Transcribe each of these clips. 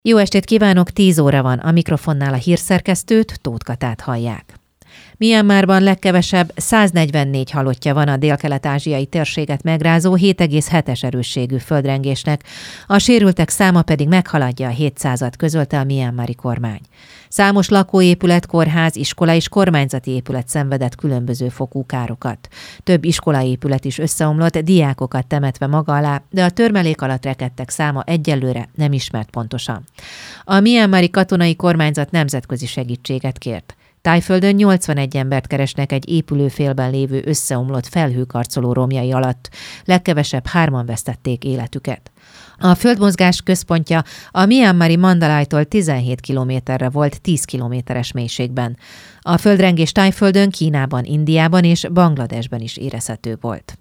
Jó estét kívánok, 10 óra van, a mikrofonnál a hírszerkesztőt, Tóth Katát hallják. Myanmarban legkevesebb 144 halottja van a délkelet-ázsiai térséget megrázó 7,7-es erősségű földrengésnek, a sérültek száma pedig meghaladja a 700-at, közölte a myanmari kormány. Számos lakóépület, kórház, iskola és kormányzati épület szenvedett különböző fokú károkat. Több iskolaépület is összeomlott, diákokat temetve maga alá, de a törmelék alatt rekedtek száma egyelőre nem ismert pontosan. A myanmari katonai kormányzat nemzetközi segítséget kért. Thaiföldön 81 embert keresnek egy épülőfélben lévő összeomlott felhőkarcoló romjai alatt, legkevesebb 3-an vesztették életüket. A földmozgás központja a myanmari Mandalaytól 17 kilométerre volt 10 kilométeres mélységben. A földrengés Thaiföldön, Kínában, Indiában és Bangladesben is érezhető volt.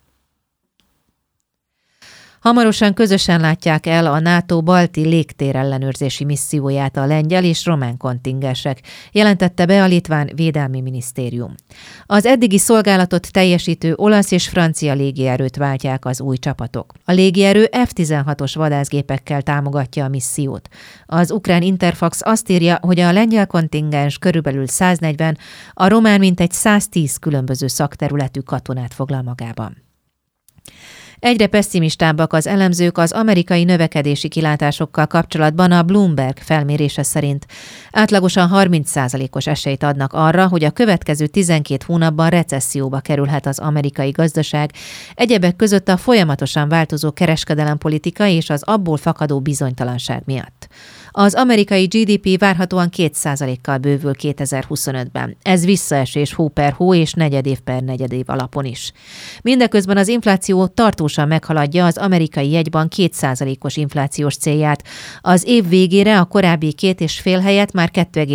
Hamarosan közösen látják el a NATO balti légtérellenőrzési misszióját a lengyel és román kontingensek, jelentette be a litván védelmi minisztérium. Az eddigi szolgálatot teljesítő olasz és francia légierőt váltják az új csapatok. A légierő F-16-os vadászgépekkel támogatja a missziót. Az ukrán Interfax azt írja, hogy a lengyel kontingens körülbelül 140, a román mintegy 110 különböző szakterületű katonát foglal magában. Egyre pesszimistábbak az elemzők az amerikai növekedési kilátásokkal kapcsolatban. A Bloomberg felmérése szerint átlagosan 30%-os esélyt adnak arra, hogy a következő 12 hónapban recesszióba kerülhet az amerikai gazdaság, egyebek között a folyamatosan változó kereskedelempolitika és az abból fakadó bizonytalanság miatt. Az amerikai GDP várhatóan 2%-kal bővül 2025-ben. Ez visszaesés hó per hó és negyedév per negyedév alapon is. Mindeközben az infláció tartósan meghaladja az amerikai jegybank 2%-os inflációs célját. Az év végére a korábbi 2,5 helyett már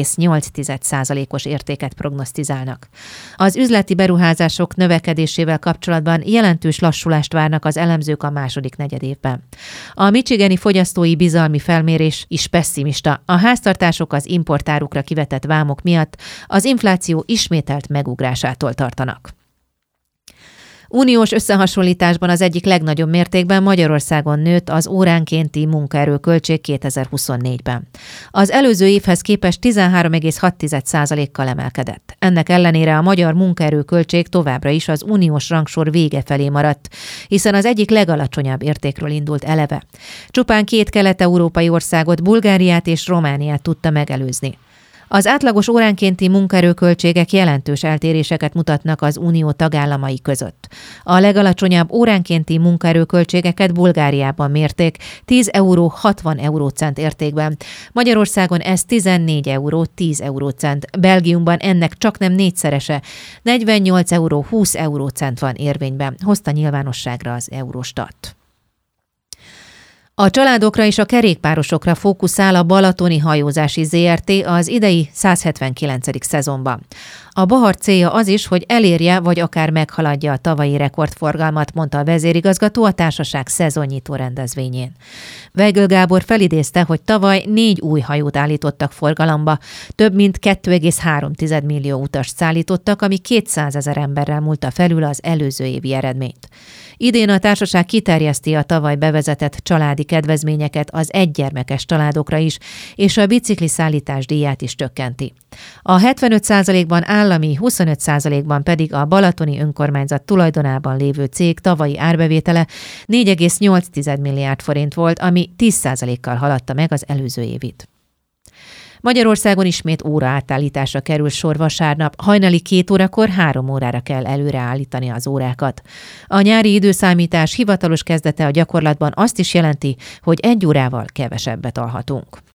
2,8%-os értéket prognosztizálnak. Az üzleti beruházások növekedésével kapcsolatban jelentős lassulást várnak az elemzők a második negyedévben. A michigani fogyasztói bizalmi felmérés is pesszimista. A háztartások az importárukra kivetett vámok miatt az infláció ismételt megugrásától tartanak. Uniós összehasonlításban az egyik legnagyobb mértékben Magyarországon nőtt az óránkénti munkaerőköltség 2024-ben. Az előző évhez képest 13,6%-kal emelkedett. Ennek ellenére a magyar munkaerőköltség továbbra is az uniós rangsor vége felé maradt, hiszen az egyik legalacsonyabb értékről indult eleve. Csupán 2 kelet-európai országot, Bulgáriát és Romániát tudta megelőzni. Az átlagos óránkénti munkaerőköltségek jelentős eltéréseket mutatnak az unió tagállamai között. A legalacsonyabb óránkénti munkaerőköltségeket Bulgáriában mérték 10 euró 60 eurócent értékben. Magyarországon ez 14 euró 10 eurócent, Belgiumban ennek csaknem négyszerese, 48 euró 20 eurócent van érvényben, hozta nyilvánosságra az Eurostat. A családokra és a kerékpárosokra fókuszál a Balatoni Hajózási Zrt. Az idei 179. szezonban. A Bahar célja az is, hogy elérje vagy akár meghaladja a tavalyi rekordforgalmat, mondta a vezérigazgató a társaság szezonnyitó rendezvényén. Weigl Gábor felidézte, hogy tavaly 4 új hajót állítottak forgalomba, több mint 2,3 millió utast szállítottak, ami 200 000 emberrel múlta felül az előző évi eredményt. Idén a társaság kiterjeszti a tavaly bevezetett családi kedvezményeket az egygyermekes családokra is, és a bicikli szállítás díját is csökkenti. A 75%-ban állami, 25%-ban pedig a balatoni önkormányzat tulajdonában lévő cég tavalyi árbevétele 4,8 milliárd forint volt, ami 10%-kal haladta meg az előző évit. Magyarországon ismét óraátállításra kerül sor vasárnap, hajnali 2 órakor 3 órára kell előreállítani az órákat. A nyári időszámítás hivatalos kezdete a gyakorlatban azt is jelenti, hogy 1 órával kevesebbet alhatunk.